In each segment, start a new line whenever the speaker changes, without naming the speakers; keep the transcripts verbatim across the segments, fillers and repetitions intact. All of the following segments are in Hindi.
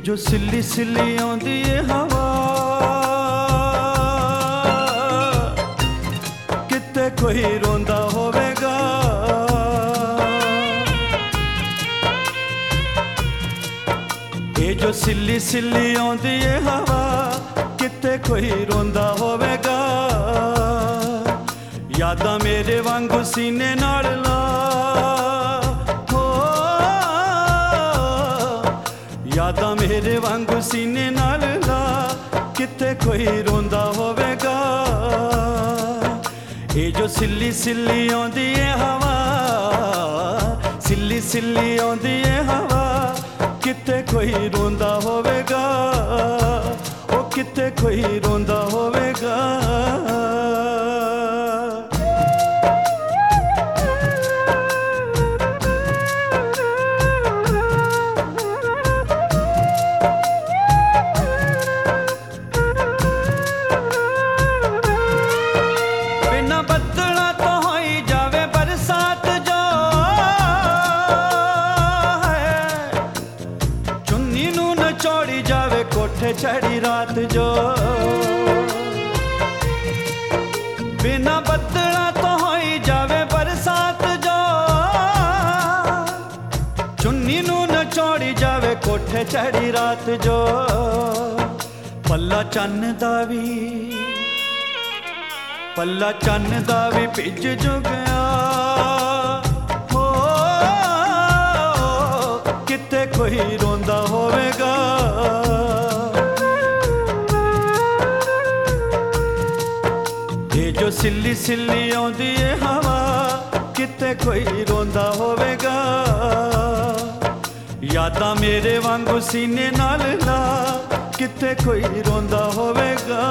जो सिल्ली सिल्ली आउंदी ए हवा किते कोई रोंदा होवेगा। ये जो सिल्ली सिल्ली आउंदी ए हवा किते कोई रोंदा होवेगा। यादां मेरे वांगू सीने नाल ला हो, यादां मेरे वांगू सीने नाल ला किते कोई रोंदा होवेगा। ये जो सिल्ली सिल्ली आउंदी ए हवा, सिल्ली सिल्ली आउंदी ए हवा किते कोई रोंदा होवेगा। ओ किते कोई रोंदा होवेगा। चौड़ी जावे कोठे चढ़ी रात जो, बिना बदला तो होई जावे बरसात जो। चुन्नी नू न चौड़ी जावे कोठे चढ़ी रात जो। पल्ला चन्न दा वी, पल्ला चन्न दा वी भिज जो गया हो, किते कोई रोंदा होवेगा। जो सिल्ली सिल्ली आउंदी ए हवा किते कोई रोंदा होवेगा। यादां मेरे वांगू सीने नाल ला किते कोई रोंदा होवेगा।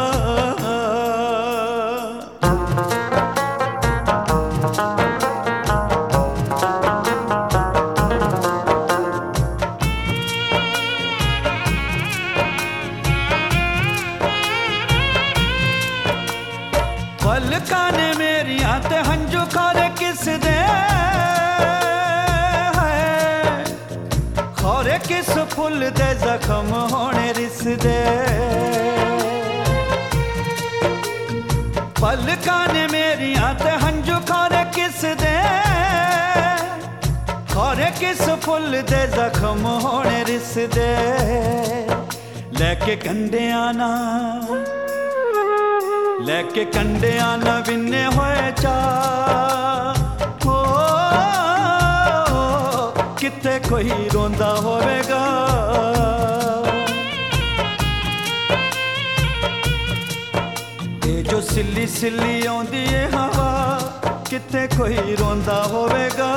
पलकां ने मेरियां ते हंजू खोरे किस दे है, खोरे किस फुल दे जख्म होने रिस दे। पलकां ने मेरियां ते हंजू खोरे किस दे, खोरे किस फुल दे जख्म होने रिस दे। लैके कंडे आना, लैके कंडियां न विन्ने होए चा हो, किते कोई रोंदा होवेगा। ये जो सिल्ली सिल्ली आउंदी ए हवा किते कोई रोंदा होवेगा।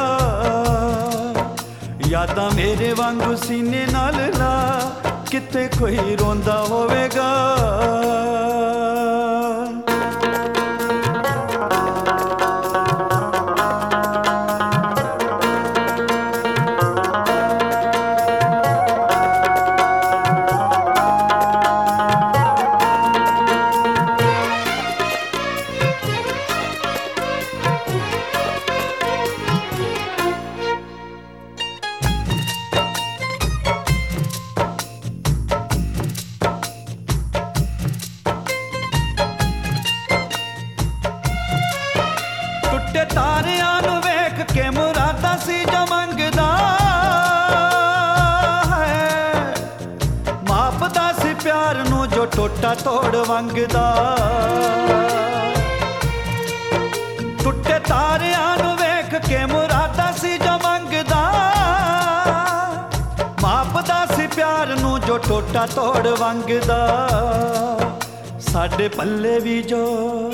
यादां मेरे वांगू सीने नाल ला किते कोई रोंदा होवेगा। तारियां नू वेख के मुरादा सी जो मंगदा है, मापदा सी प्यार नू जो टोटा तोड़ वंगदा। टुटे तारियां नू वेख के मुरादा सी जो मंगदा, मापदा सी प्यार नू जो टोटा तोड़ वंगदा। साडे पल्ले भी जो,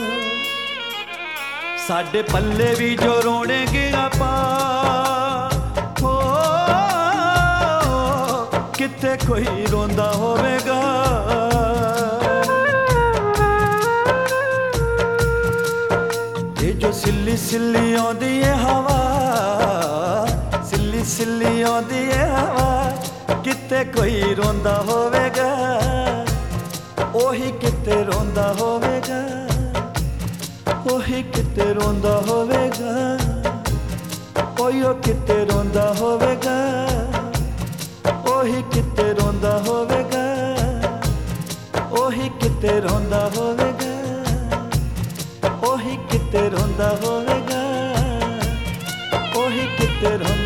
साडे पल्ले भी जो रोने गया पा हो, किते कोई रोंदा होवेगा। ये जो सिल्ली सिल्ली आउंदी ए हवा, सिल्ली सिल्ली आउंदी ए हवा किते कोई रोंदा होवेगा। ओही किते रोंदा होवेगा, ओही किते रोंदा होवेगा। ओयो किते रोंदा होवेगा, ओही किते रोंदा होवेगा। किते रोंदा होवेगा, ओही किते रोंदा होवेगा, ओही किते रोंदा